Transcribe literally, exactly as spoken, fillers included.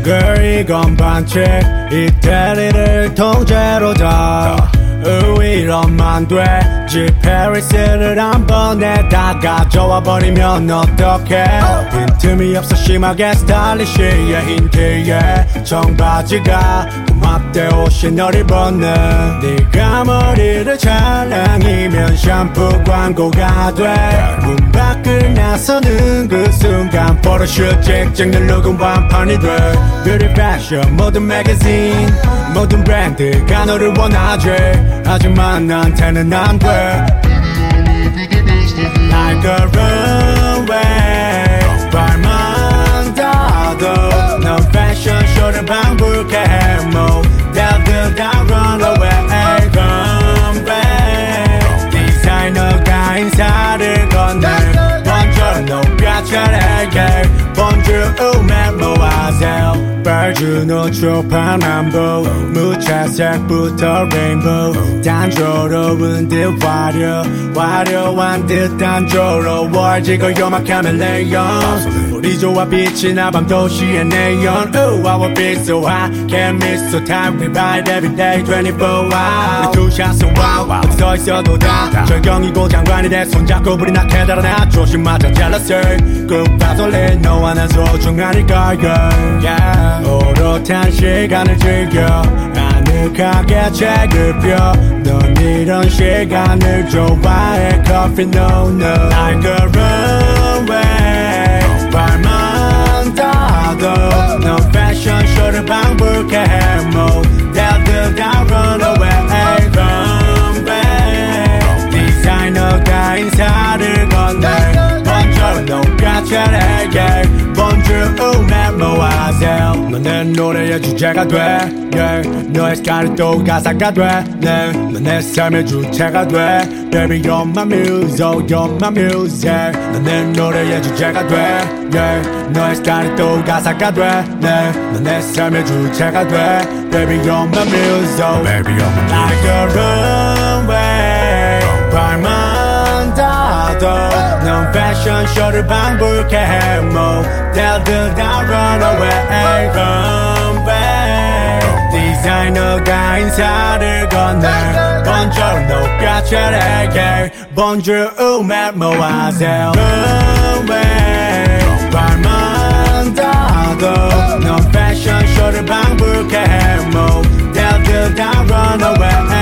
Girl 이건 반칙 이태리를 통째로 다 이러면 되지 페리스를 한 번에 다 가져와버리면 어떡해 빈틈이 없어 심하게 스타일리시해 흰티에 청바지가 고맙대 옷이 널 입었네 네가 머리를 잘랑이면 샴푸 광고가 돼 문 밖을 나서는 그 순간 포토슛 찍찍 누르고 완판이 돼 뷰티 패션 모든 매거진 모든 브랜드가 너를 원하지 하지만 나한테는 안 돼 Like a runway 발만 닿아도 넌 패션쇼를 방불케 모델들 다 run away Come back 디자이너가 인사를 건네 먼저 높여차례게 Bonjour mademoiselle 빨주노 초파남보 무채색부터 레인보우 단조로운 듯 화려 화려한 듯 단조로워 지고 요막하면 레이언 우리 조화 빛이 나 밤 도시의 네온 Ooh I will be so high Can't miss so time we ride every day twenty-four hours 우리 투샷은 와우 어디서 있어도 다 절경이고 장관이 돼 손잡고 불이 나게 달아나 조심하자 jealousy 끝봐솔래 너와 난 소중하니까 yeah 오롯한 시간을 즐겨 아늑하게 책을 펴 넌 이런 시간을 좋아해 Coffee no no Like a runway 발만 닿아도 넌 패션쇼를 방불케 모델들 다 run away Come back 디자이너가 인사를 건네 먼저 높여차례게 Bonjour mademoiselle 넌 내 노래의 주제가 돼 yeah. 너의 스타일이 또 가사가 돼 yeah. 넌 내 삶의 주체가 돼 Baby you're my muse, oh you're my music 넌 내 노래의 주제가 돼 yeah. 너의 스타일이 또 가사가 돼 yeah. 넌 내 삶의 주체가 돼 Baby you're my muse, oh Baby you're my music Like a runway 발만 닿아도 넌 패션쇼를 방불케 해 모델들 다 run away Come back 디자이너가 인사를 건네 먼저 높여차례게 Bonjour mademoiselle runway 발만 닿아도 넌 패션쇼를 방불케 해 모델들 다 run away